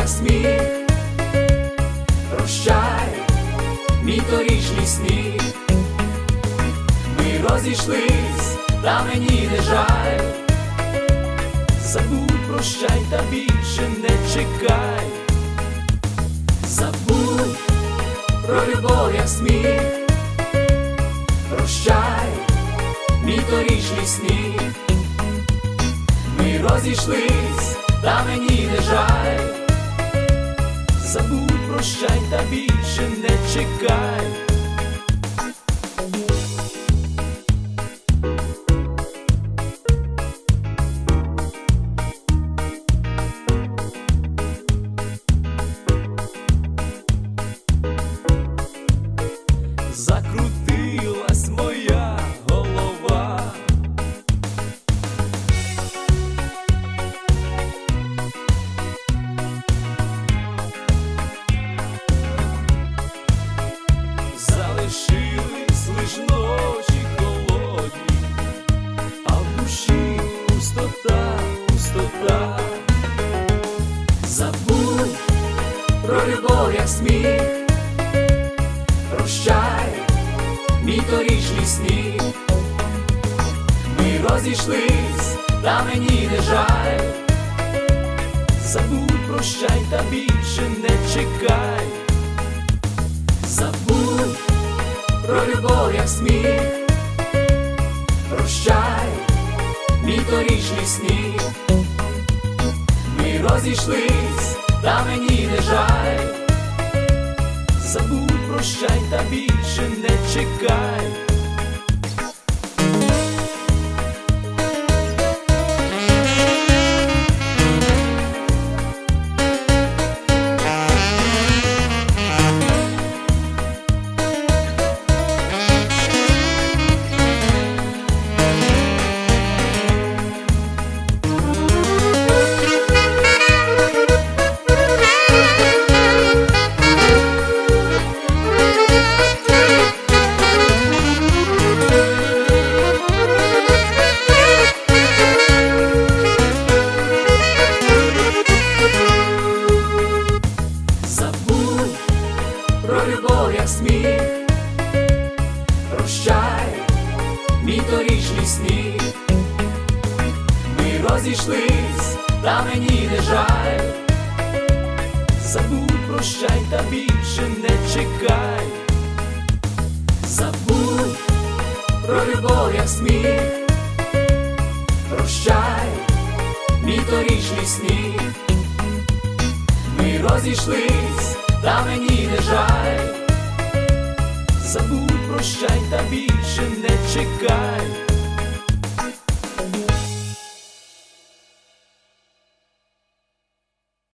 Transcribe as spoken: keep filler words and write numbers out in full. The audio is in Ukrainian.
сміх, прощай, мій торішній сміх. Ми розійшлись, та мені не жаль. Забудь, прощай, та більше не чекай. Забудь про любов, як сміх, прощай, мій торішній сміх. Ми розійшлись, та мені не жаль. Забудь, прощай, та більше не чекай. Закрутилась моя голова, залишились лиш ночі холодні, а в душі пустота, пустота. Забудь про любов, як сміх, прощай, мій торішній сміх. Ми розійшлись, та мені не жаль. Забудь, прощай, та більше не чекай. Забудь про любов, як сміх, прощай, мій торішній сміх. Ми розійшлись, та мені не жаль. Забудь, прощай, та більше не чекай. Про любов, як сміх, прощай, мій торішній сміх. Ми розійшлись, та мені не жаль. Забудь, прощай, та більше не чекай. Забудь про любов, як сміх, прощай, мій торішній сміх. Ми розійшлись, та мені не жаль. Забудь, прощай, та більше не чекай.